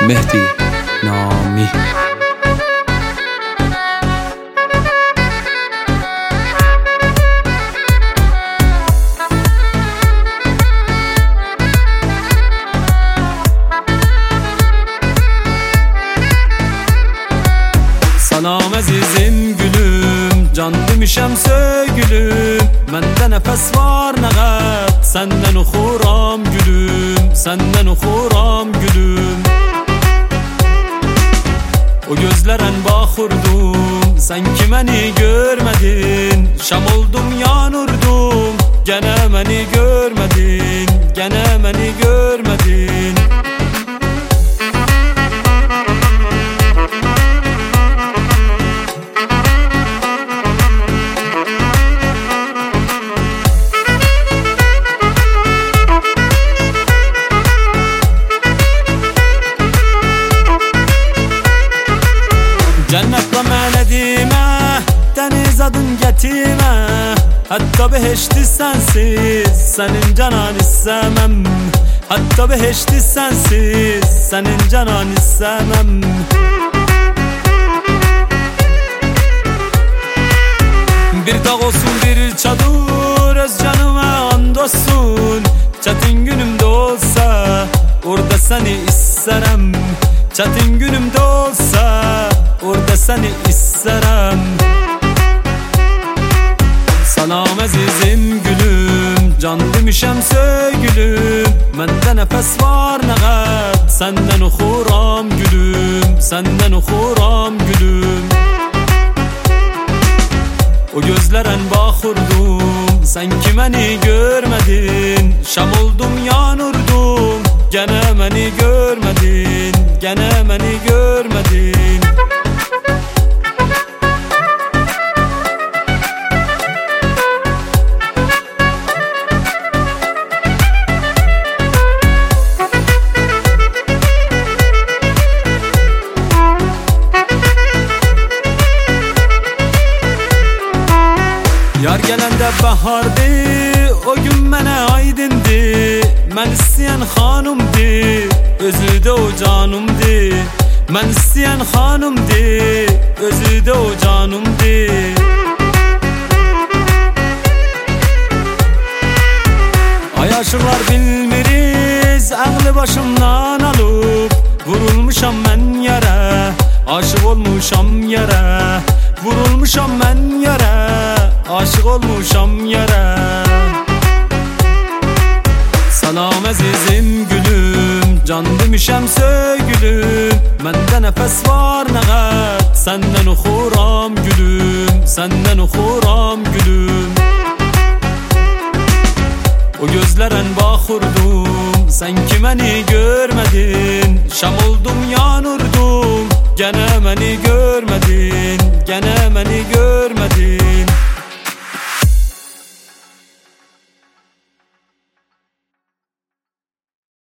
Mehdi Nami. Salam azizim gülüm, can demişem sögülüm. Mende nefes var nəğət, senden oxuram gülüm, senden oxuram gülüm. O gözlərin baxırdım, sen ki məni görmedin. Şam oldum yanırdım, gene məni görmedin, gene məni görmedin. Cennet ve menedime, deniz adın getime. Hatta beheşti sensiz, senin canan istemem. Hatta beheşti sensiz, senin canan istemem. Bir dağ olsun bir çadır, öz canıma and olsun. Çetin günümde olsa, orada seni isterim. Çetin günümde olsa, orada seni isterim. Salam azizim gülüm, can demişem sögülüm. Mende nefes var nəğət, senden oxuram gülüm, senden oxuram gülüm. O gözlərin baxırdım, sen ki məni görmedin. Şam oldum yanırdım, gene məni görmedin, gene məni görmedin. Yar gelende bahardı, o gün mənə aydındı. Mən istəyən xanımdı, özü de o canımdı. Mən istəyən xanımdı, özü de o canımdı. Ay aşıqlar bilmiriz, ağlı başımdan alıp. Vurulmuşam mən yere, aşık olmuşam yere. Vurulmuşam mən yere, aşık olmuşam yere. Salam azizim gülüm, can demişem sögülüm. Mende nefes var nəğət, senden oxuram gülüm, senden oxuram gülüm. O gözlərin baxırdım, sen ki məni görmedin. Şam oldum yanırdım, gene məni görmedin, gene məni görmedin.